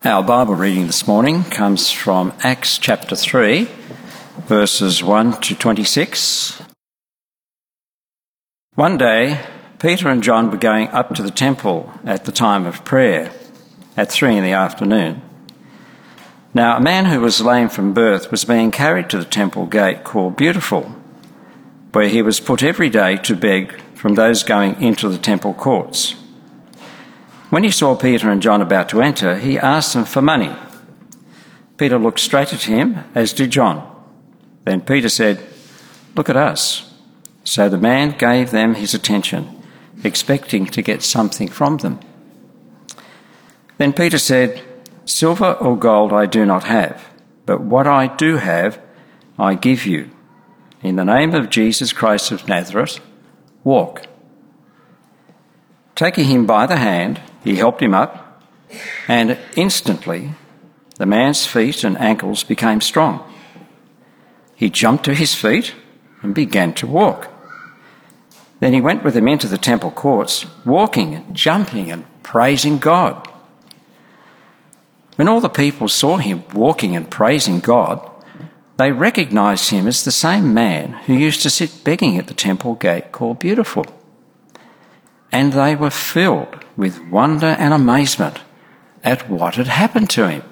Our Bible reading this morning comes from Acts chapter 3, verses 1 to 26. One day, Peter and John were going up to the temple at the time of prayer, at 3 in the afternoon. Now, a man who was lame from birth was being carried to the temple gate called Beautiful, where he was put every day to beg from those going into the temple courts. When he saw Peter and John about to enter, he asked them for money. Peter looked straight at him, as did John. Then Peter said, "Look at us." So the man gave them his attention, expecting to get something from them. Then Peter said, "Silver or gold I do not have, but what I do have I give you. In the name of Jesus Christ of Nazareth, walk." Taking him by the hand, he helped him up, and instantly the man's feet and ankles became strong. He jumped to his feet and began to walk. Then he went with them into the temple courts, walking and jumping and praising God. When all the people saw him walking and praising God, they recognized him as the same man who used to sit begging at the temple gate called Beautiful. And they were filled with wonder and amazement at what had happened to him.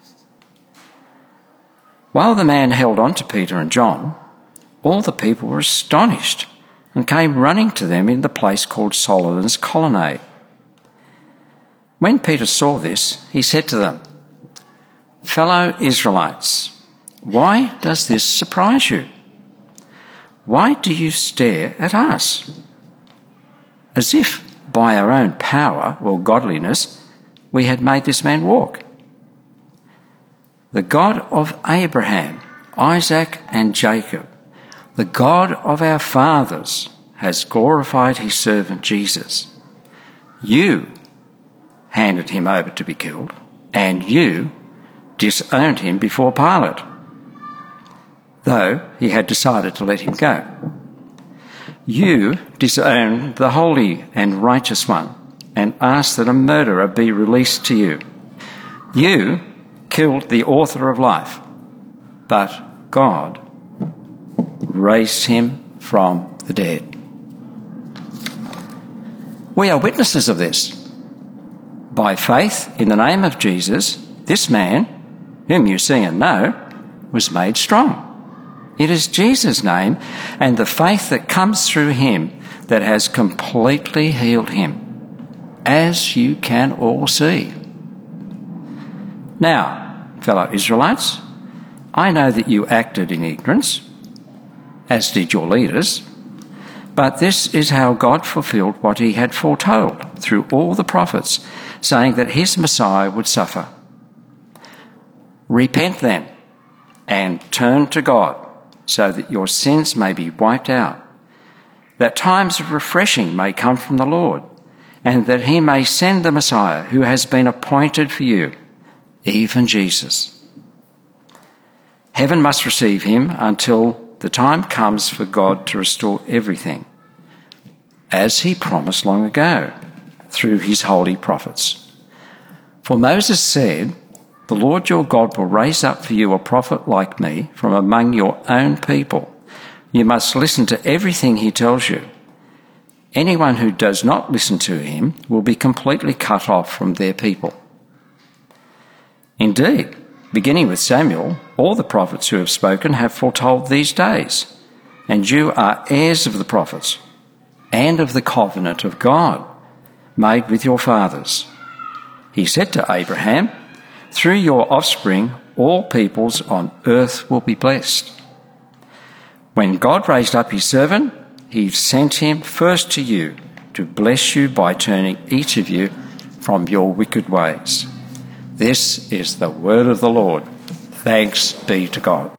While the man held on to Peter and John, all the people were astonished and came running to them in the place called Solomon's Colonnade. When Peter saw this, he said to them, "Fellow Israelites, why does this surprise you? Why do you stare at us? As if by our own power or godliness we had made this man walk. The God of Abraham, Isaac and Jacob, the God of our fathers, has glorified his servant Jesus. You handed him over to be killed, and you disowned him before Pilate, though he had decided to let him go. You disowned the Holy and Righteous One and asked that a murderer be released to you. You killed the author of life, but God raised him from the dead." We are witnesses of this. By faith in the name of Jesus, this man, whom you see and know, was made strong. It is Jesus' name and the faith that comes through him that has completely healed him, as you can all see. Now, fellow Israelites, I know that you acted in ignorance, as did your leaders, but this is how God fulfilled what he had foretold through all the prophets, saying that his Messiah would suffer. Repent then and turn to God, so that your sins may be wiped out, that times of refreshing may come from the Lord, and that he may send the Messiah who has been appointed for you, even Jesus. Heaven must receive him until the time comes for God to restore everything, as he promised long ago through his holy prophets. For Moses said, "The Lord your God will raise up for you a prophet like me from among your own people. You must listen to everything he tells you. Anyone who does not listen to him will be completely cut off from their people." Indeed, beginning with Samuel, all the prophets who have spoken have foretold these days, and you are heirs of the prophets and of the covenant of God made with your fathers. He said to Abraham, "Through your offspring, all peoples on earth will be blessed." When God raised up his servant, he sent him first to you to bless you by turning each of you from your wicked ways. This is the word of the Lord. Thanks be to God.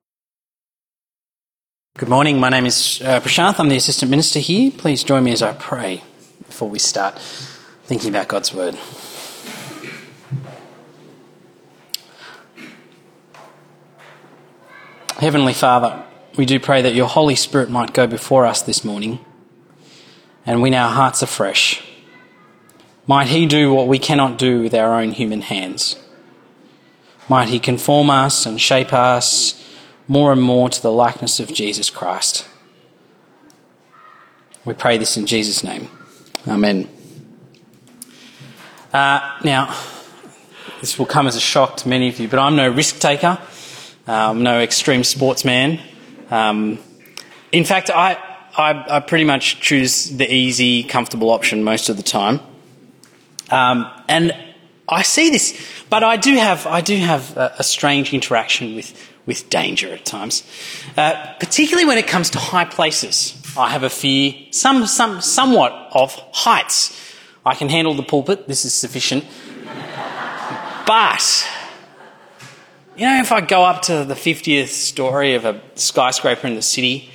Good morning. My name is Prashanth. I'm the Assistant Minister here. Please join me as I pray before we start thinking about God's word. Heavenly Father, we do pray that your Holy Spirit might go before us this morning and win our hearts afresh. Might he do what we cannot do with our own human hands. Might he conform us and shape us more and more to the likeness of Jesus Christ. We pray this in Jesus' name. Amen. Now, this will come as a shock to many of you, but I'm no risk taker. I'm no extreme sportsman. In fact, I pretty much choose the easy, comfortable option most of the time. And I see this, but I do have a strange interaction with danger at times, particularly when it comes to high places. I have a fear, somewhat of heights. I can handle the pulpit. This is sufficient. But, if I go up to the 50th story of a skyscraper in the city,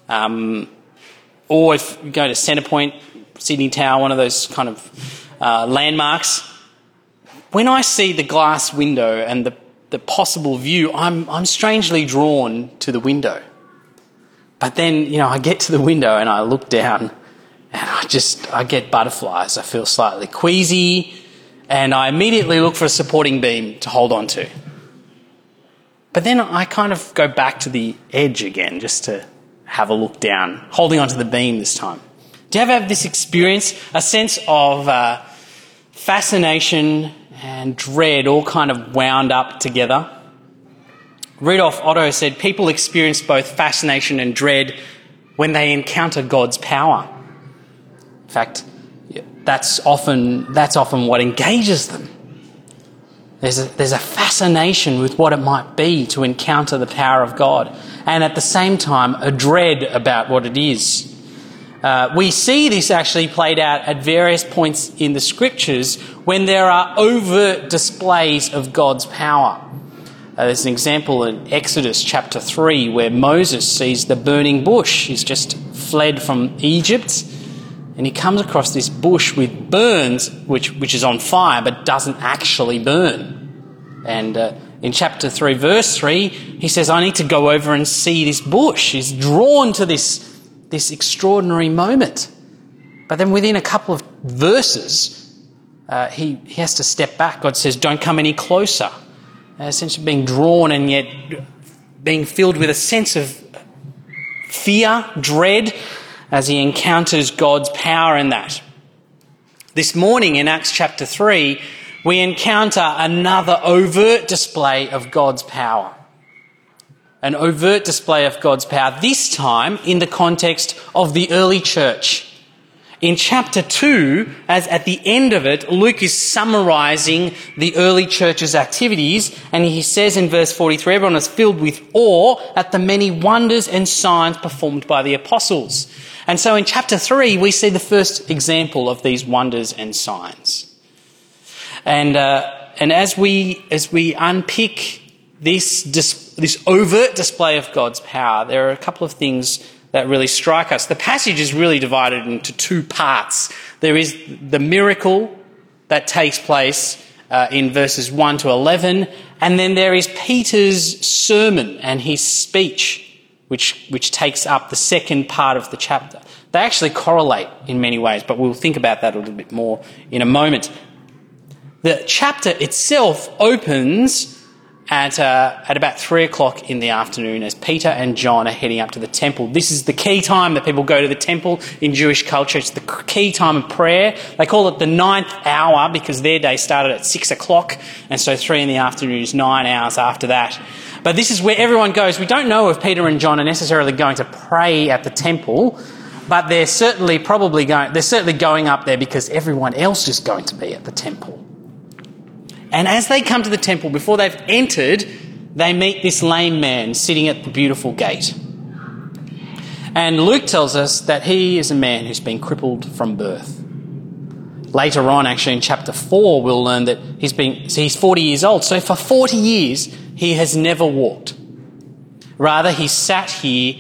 or if you go to Centrepoint, Sydney Tower, one of those kind of landmarks, when I see the glass window and the possible view, I'm strangely drawn to the window. But then, I get to the window and I look down and I get butterflies. I feel slightly queasy and I immediately look for a supporting beam to hold on to. But then I kind of go back to the edge again just to have a look down, holding onto the beam this time. Do you ever have this experience, a sense of fascination and dread all kind of wound up together? Rudolf Otto said people experience both fascination and dread when they encounter God's power. In fact, that's often what engages them. There's a fascination with what it might be to encounter the power of God, and at the same time a dread about what it is. We see this actually played out at various points in the scriptures when there are overt displays of God's power. There's an example in Exodus chapter 3 where Moses sees the burning bush. He's just fled from Egypt and he comes across this bush with burns, which is on fire but doesn't actually burn. And in chapter 3 verse 3 he says, I need to go over and see this bush. He's drawn to this extraordinary moment. But then within a couple of verses he has to step back. God says, don't come any closer. Essentially being drawn and yet being filled with a sense of fear, dread, as he encounters God's power in that. This morning in Acts chapter 3, we encounter another overt display of God's power. An overt display of God's power, this time in the context of the early church. In chapter 2, as at the end of it, Luke is summarising the early church's activities, and he says in verse 43, everyone was filled with awe at the many wonders and signs performed by the apostles. And so in chapter 3, we see the first example of these wonders and signs. And as we unpick this overt display of God's power, there are a couple of things that really strike us. The passage is really divided into two parts. There is the miracle that takes place in verses 1 to 11, and then there is Peter's sermon and his speech, which takes up the second part of the chapter. They actually correlate in many ways, but we'll think about that a little bit more in a moment. The chapter itself opens at about 3 o'clock in the afternoon as Peter and John are heading up to the temple. This is the key time that people go to the temple in Jewish culture. It's the key time of prayer. They call it the 9th hour because their day started at 6 o'clock, and so 3 in the afternoon is 9 hours after that. But this is where everyone goes. We don't know if Peter and John are necessarily going to pray at the temple, but they're certainly going up there because everyone else is going to be at the temple. And as they come to the temple, before they've entered, they meet this lame man sitting at the beautiful gate. And Luke tells us that he is a man who's been crippled from birth. Later on, actually, in chapter 4, we'll learn that he's 40 years old. So for 40 years, he has never walked. Rather, he sat here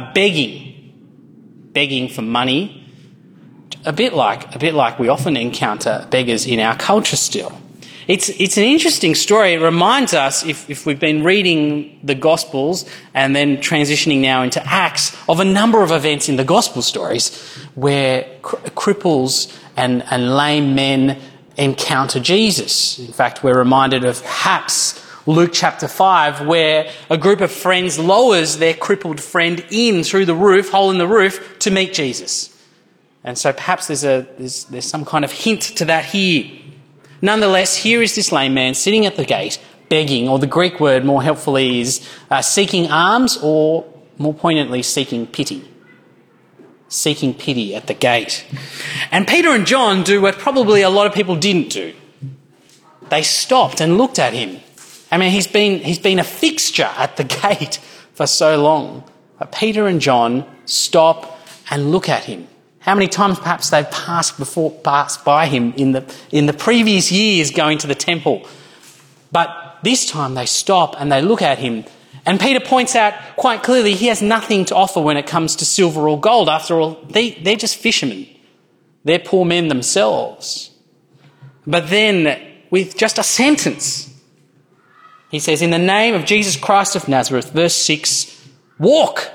begging for money, a bit like we often encounter beggars in our culture still. It's an interesting story. It reminds us, if we've been reading the Gospels and then transitioning now into Acts, of a number of events in the Gospel stories where cripples and lame men encounter Jesus. In fact, we're reminded of perhaps Luke chapter 5, where a group of friends lowers their crippled friend in through the roof, hole in the roof, to meet Jesus. And so perhaps there's some kind of hint to that here. Nonetheless, here is this lame man sitting at the gate, begging, or the Greek word more helpfully is seeking alms, or more poignantly, seeking pity. Seeking pity at the gate. And Peter and John do what probably a lot of people didn't do. They stopped and looked at him. I mean, he's been a fixture at the gate for so long. But Peter and John stop and look at him. How many times perhaps they've passed by him in the previous years going to the temple. But this time they stop and they look at him. And Peter points out quite clearly he has nothing to offer when it comes to silver or gold. After all, they're just fishermen. They're poor men themselves. But then, with just a sentence, he says, in the name of Jesus Christ of Nazareth, verse 6, walk.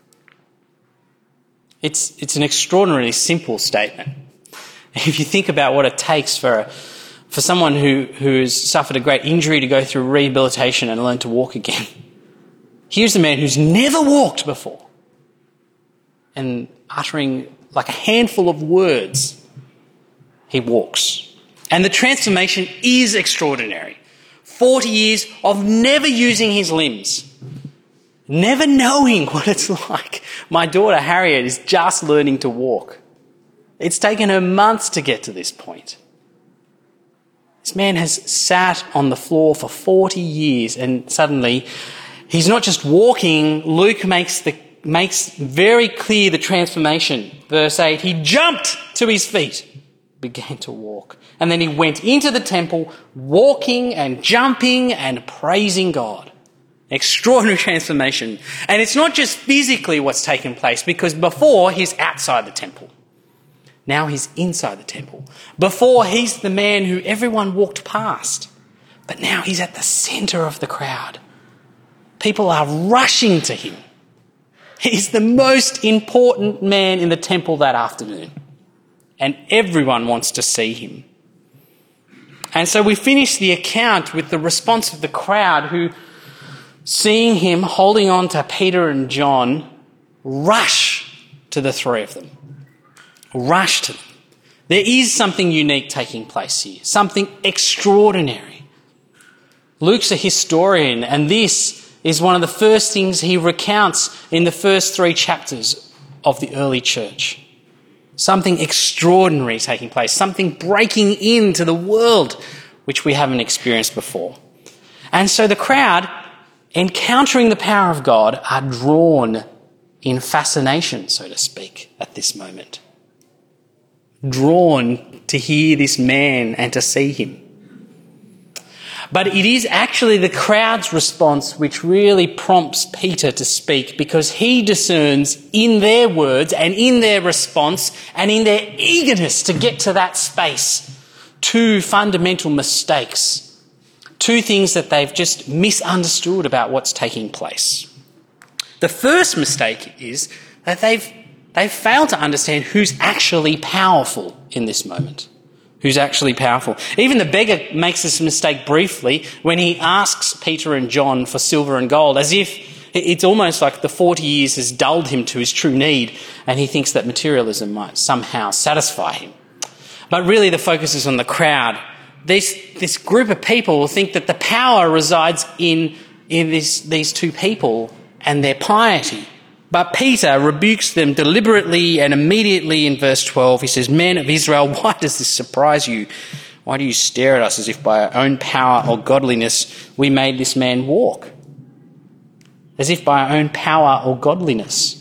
It's an extraordinarily simple statement. If you think about what it takes for someone who's suffered a great injury to go through rehabilitation and learn to walk again. Here's a man who's never walked before, and uttering like a handful of words, he walks. And the transformation is extraordinary. 40 years of never using his limbs, never knowing what it's like. My daughter Harriet is just learning to walk. It's taken her months to get to this point. This man has sat on the floor for 40 years and suddenly he's not just walking. Luke makes very clear the transformation. Verse 8, he jumped to his feet, began to walk. And then he went into the temple, walking and jumping and praising God. Extraordinary transformation. And it's not just physically what's taken place, because before he's outside the temple. Now he's inside the temple. Before he's the man who everyone walked past. But now he's at the centre of the crowd. People are rushing to him. He's the most important man in the temple that afternoon. And everyone wants to see him. And so we finish the account with the response of the crowd who, seeing him holding on to Peter and John, rush to the three of them. Rush to them. There is something unique taking place here. Something extraordinary. Luke's a historian, and this is one of the first things he recounts in the first 3 chapters of the early church. Something extraordinary taking place, something breaking into the world which we haven't experienced before. And so the crowd, encountering the power of God, are drawn in fascination, so to speak, at this moment. Drawn to hear this man and to see him. But it is actually the crowd's response which really prompts Peter to speak, because he discerns in their words and in their response and in their eagerness to get to that space 2 fundamental mistakes, 2 things that they've just misunderstood about what's taking place. The first mistake is that they've failed to understand who's actually powerful in this moment. Who's actually powerful. Even the beggar makes this mistake briefly when he asks Peter and John for silver and gold, as if it's almost like the 40 years has dulled him to his true need and he thinks that materialism might somehow satisfy him. But really the focus is on the crowd. This group of people think that the power resides in these 2 people and their piety. But Peter rebukes them deliberately and immediately in verse 12. He says, "Men of Israel, why does this surprise you? Why do you stare at us as if by our own power or godliness we made this man walk?" As if by our own power or godliness.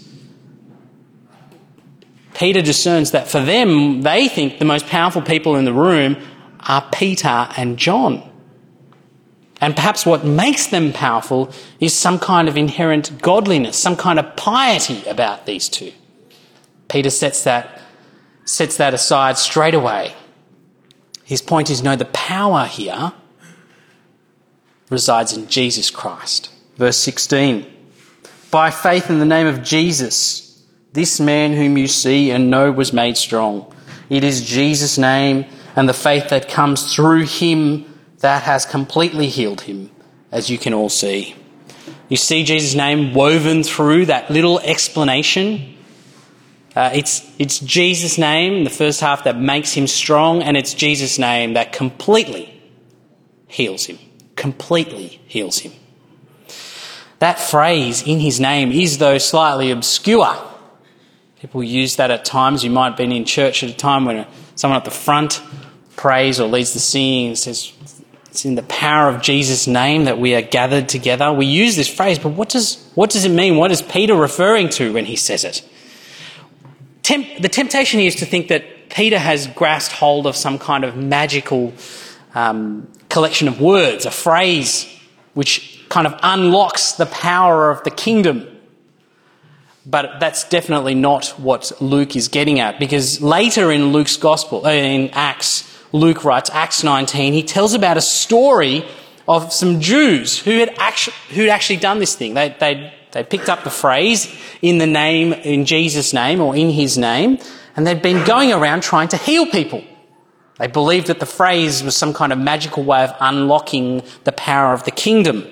Peter discerns that for them, they think the most powerful people in the room are Peter and John. And perhaps what makes them powerful is some kind of inherent godliness, some kind of piety about these 2. Peter sets that aside straight away. His point is, no, the power here resides in Jesus Christ. Verse 16, "By faith in the name of Jesus, this man whom you see and know was made strong. It is Jesus' name and the faith that comes through him that has completely healed him, as you can all see. You see Jesus' name woven through that little explanation. It's Jesus' name, the first half, that makes him strong, and it's Jesus' name that completely heals him. Completely heals him. That phrase, in his name, is though slightly obscure. People use that at times. You might have been in church at a time when someone at the front prays or leads the singing and says, it's in the power of Jesus' name that we are gathered together. We use this phrase, but what does it mean? What is Peter referring to when he says it? The temptation here is to think that Peter has grasped hold of some kind of magical collection of words, a phrase which kind of unlocks the power of the kingdom. But that's definitely not what Luke is getting at, because later in Luke's gospel, in Acts, Luke writes, Acts 19, he tells about a story of some Jews who'd actually done this thing. They picked up the phrase in Jesus' name or in his name, and they'd been going around trying to heal people. They believed that the phrase was some kind of magical way of unlocking the power of the kingdom.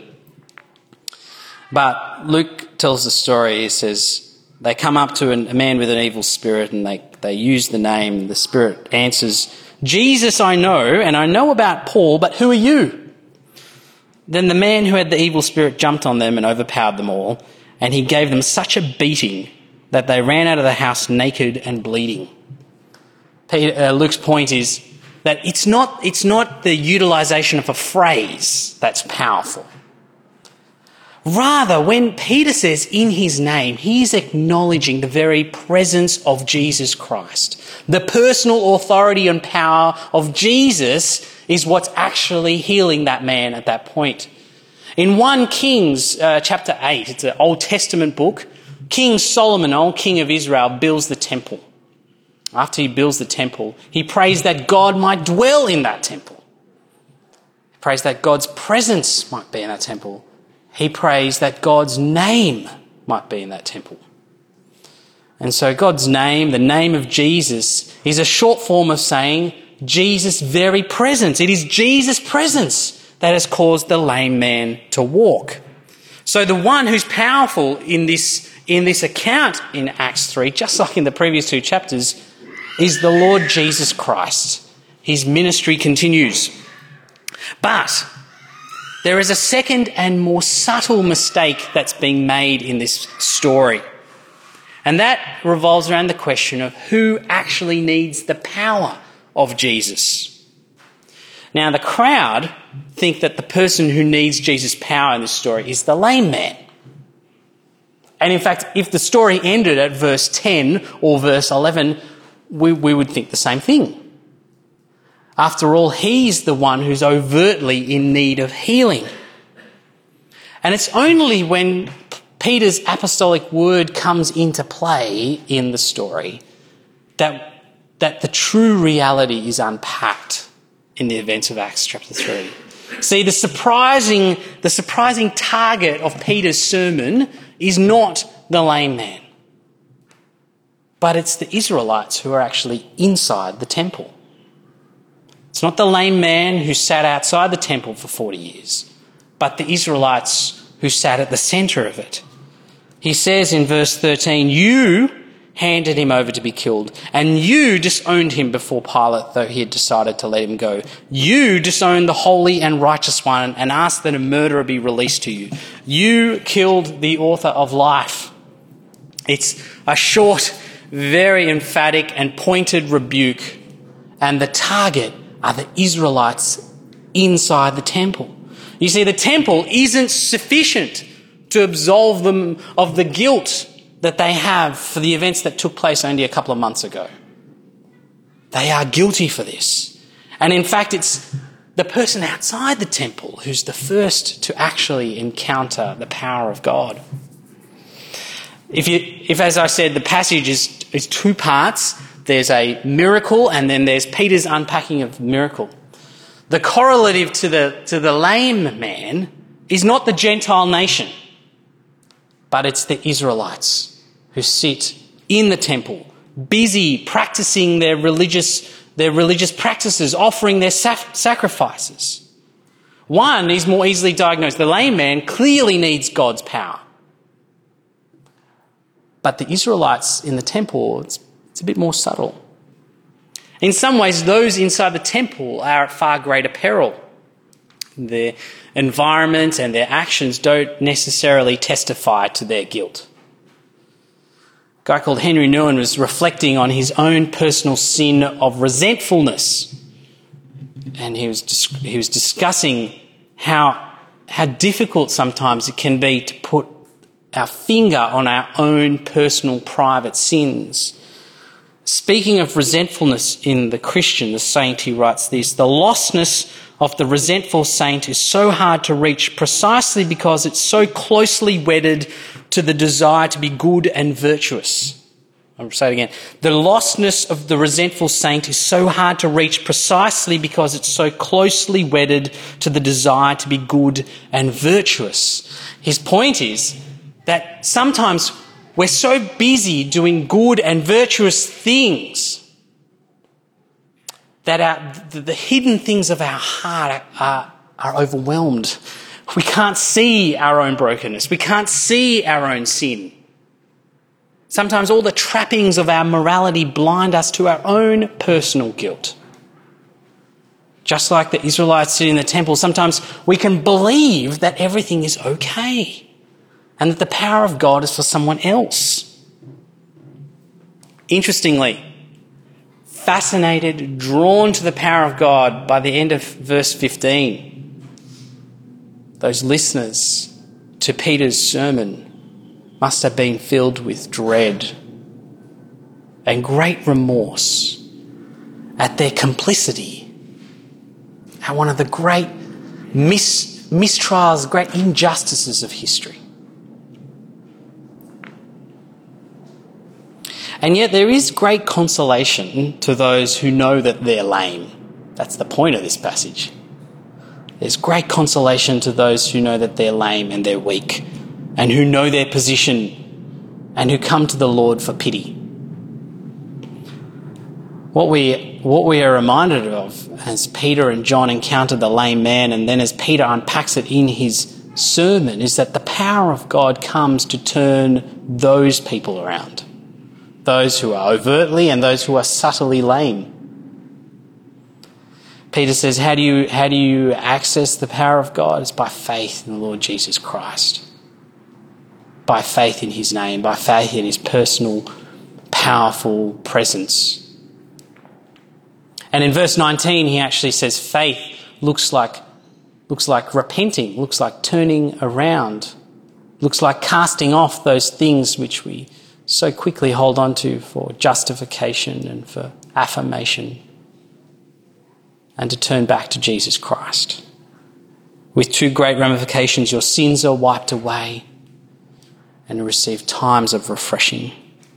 But Luke tells the story. He says, they come up to a man with an evil spirit and they use the name. The spirit answers, Jesus I know, and I know about Paul, but who are you? Then the man who had the evil spirit jumped on them and overpowered them all, and he gave them such a beating that they ran out of the house naked and bleeding. Luke's point is that it's not the utilisation of a phrase that's powerful. Rather, when Peter says in his name, he's acknowledging the very presence of Jesus Christ. The personal authority and power of Jesus is what's actually healing that man at that point. In 1 Kings chapter 8, it's an Old Testament book, King Solomon, old king of Israel, builds the temple. After he builds the temple, he prays that God might dwell in that temple. He prays that God's presence might be in that temple. He prays that God's name might be in that temple. And so God's name, the name of Jesus, is a short form of saying Jesus' very presence. It is Jesus' presence that has caused the lame man to walk. So the one who's powerful in this account in Acts 3, just like in the previous 2 chapters, is the Lord Jesus Christ. His ministry continues. But there is a second and more subtle mistake that's being made in this story. And that revolves around the question of who actually needs the power of Jesus. Now, the crowd think that the person who needs Jesus' power in this story is the lame man. And in fact, if the story ended at verse 10 or verse 11, we would think the same thing. After all, he's the one who's overtly in need of healing. And it's only when Peter's apostolic word comes into play in the story that the true reality is unpacked in the events of Acts chapter 3. See, the surprising target of Peter's sermon is not the lame man, but it's the Israelites who are actually inside the temple. It's not the lame man who sat outside the temple for 40 years, but the Israelites who sat at the centre of it. He says in verse 13, you handed him over to be killed, and you disowned him before Pilate, though he had decided to let him go. You disowned the holy and righteous one and asked that a murderer be released to you. You killed the author of life. It's a short, very emphatic and pointed rebuke, and the target are the Israelites inside the temple. You see, the temple isn't sufficient to absolve them of the guilt that they have for the events that took place only a couple of months ago. They are guilty for this. And in fact, it's the person outside the temple who's the first to actually encounter the power of God. If as I said, the passage is 2 parts, there's a miracle and then there's Peter's unpacking of the miracle. The correlative to the lame man is not the Gentile nation, but it's the Israelites who sit in the temple, busy practicing their religious practices, offering their sacrifices. One is more easily diagnosed. The lame man clearly needs God's power. But the Israelites in the temple, it's a bit more subtle. In some ways, those inside the temple are at far greater peril. Their environment and their actions don't necessarily testify to their guilt. A guy called Henry Nouwen was reflecting on his own personal sin of resentfulness. And he was discussing how difficult sometimes it can be to put our finger on our own personal private sins. Speaking of resentfulness in the Christian, the saint, he writes this: the lostness of the resentful saint is so hard to reach precisely because it's so closely wedded to the desire to be good and virtuous. I'll say it again. The lostness of the resentful saint is so hard to reach precisely because it's so closely wedded to the desire to be good and virtuous. His point is that sometimes we're so busy doing good and virtuous things that the hidden things of our heart are overwhelmed. We can't see our own brokenness. We can't see our own sin. Sometimes all the trappings of our morality blind us to our own personal guilt. Just like the Israelites sitting in the temple, sometimes we can believe that everything is okay and that the power of God is for someone else. Interestingly, fascinated, drawn to the power of God by the end of verse 15, those listeners to Peter's sermon must have been filled with dread and great remorse at their complicity, at one of the great mistrials, great injustices of history. And yet there is great consolation to those who know that they're lame. That's the point of this passage. There's great consolation to those who know that they're lame and they're weak, and who know their position and who come to the Lord for pity. What we are reminded of as Peter and John encounter the lame man, and then as Peter unpacks it in his sermon, is that the power of God comes to turn those people around. Those who are overtly and those who are subtly lame. Peter says, how do you access the power of God? It's by faith in the Lord Jesus Christ. By faith in his name, by faith in his personal, powerful presence. And in verse 19, he actually says faith looks like repenting, looks like turning around, looks like casting off those things which we so quickly hold on to for justification and for affirmation, and to turn back to Jesus Christ. With two great ramifications: your sins are wiped away and you receive times of refreshing.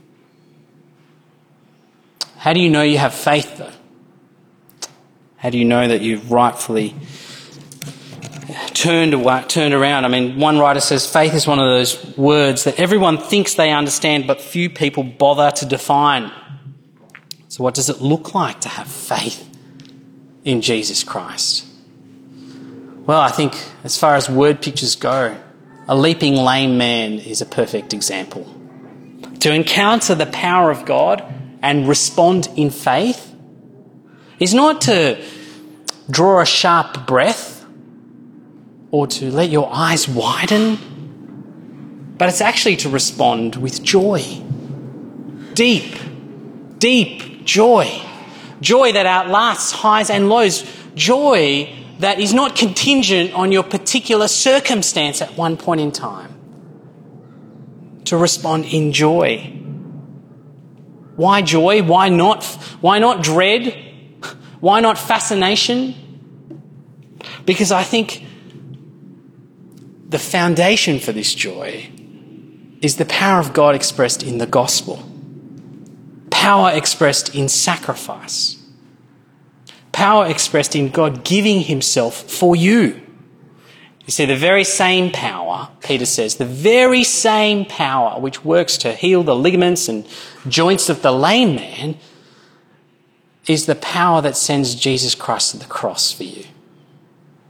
How do you know you have faith, though? How do you know that you've rightfully turned around? I mean, one writer says faith is one of those words that everyone thinks they understand, but few people bother to define. So what does it look like to have faith in Jesus Christ? Well, I think as far as word pictures go, a leaping lame man is a perfect example. To encounter the power of God and respond in faith is not to draw a sharp breath or to let your eyes widen, but it's actually to respond with joy. Deep, deep joy. Joy that outlasts highs and lows. Joy that is not contingent on your particular circumstance at one point in time. To respond in joy. Why joy? Why not dread? Why not fascination? Because I think the foundation for this joy is the power of God expressed in the gospel. Power expressed in sacrifice. Power expressed in God giving himself for you. You see, the very same power, Peter says, the very same power which works to heal the ligaments and joints of the lame man is the power that sends Jesus Christ to the cross for you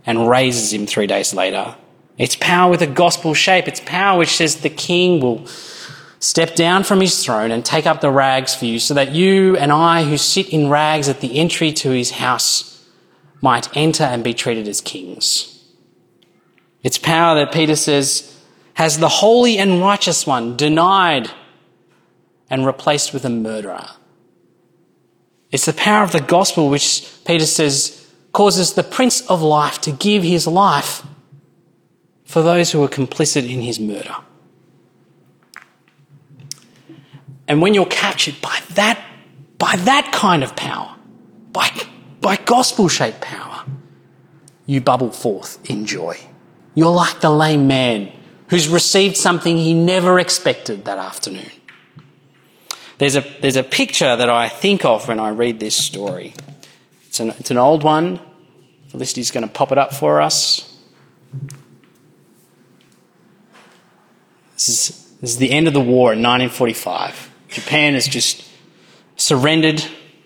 and raises him 3 days later. It's power with a gospel shape. It's power which says the king will step down from his throne and take up the rags for you so that you and I who sit in rags at the entry to his house might enter and be treated as kings. It's power that Peter says has the holy and righteous one denied and replaced with a murderer. It's the power of the gospel which Peter says causes the Prince of Life to give his life for those who are complicit in his murder. And when you're captured by that kind of power, by gospel-shaped power, you bubble forth in joy. You're like the lame man who's received something he never expected that afternoon. There's a picture that I think of when I read this story. It's an old one. Felicity's going to pop it up for us. This is the end of the war in 1945. Japan has just surrendered.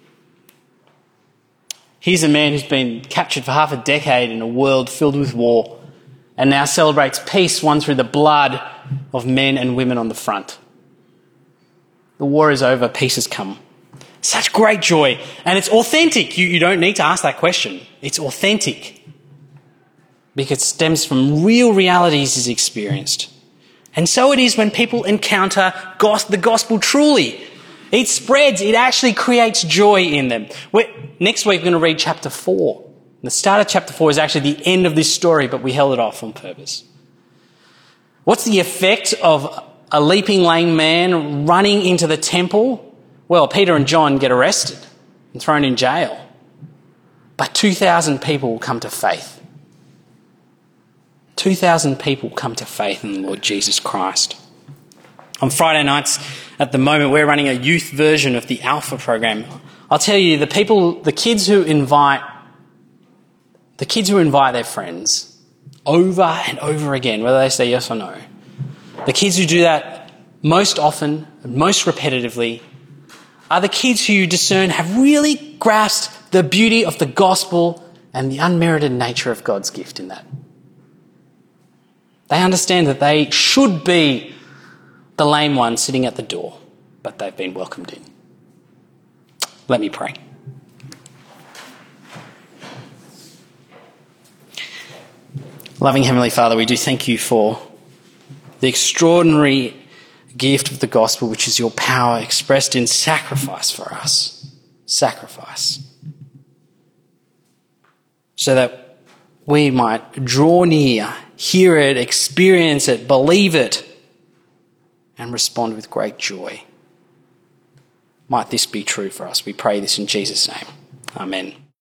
Here's a man who's been captured for half a decade in a world filled with war and now celebrates peace won through the blood of men and women on the front. The war is over, peace has come. Such great joy. And it's authentic. You don't need to ask that question. It's authentic because it stems from real realities he's experienced. And so it is when people encounter the gospel truly. It spreads. It actually creates joy in them. Next week we're going to read chapter 4. The start of chapter 4 is actually the end of this story, but we held it off on purpose. What's the effect of a leaping lame man running into the temple? Well, Peter and John get arrested and thrown in jail. But 2,000 people will come to faith. 2,000 people come to faith in the Lord Jesus Christ. On Friday nights, at the moment, we're running a youth version of the Alpha program. I'll tell you, the kids who invite their friends over and over again, whether they say yes or no, the kids who do that most often and most repetitively are the kids who you discern have really grasped the beauty of the gospel and the unmerited nature of God's gift in that. They understand that they should be the lame one sitting at the door, but they've been welcomed in. Let me pray. Loving Heavenly Father, we do thank you for the extraordinary gift of the gospel, which is your power expressed in sacrifice for us. Sacrifice. So that we might draw near, hear it, experience it, believe it, and respond with great joy. Might this be true for us? We pray this in Jesus' name. Amen.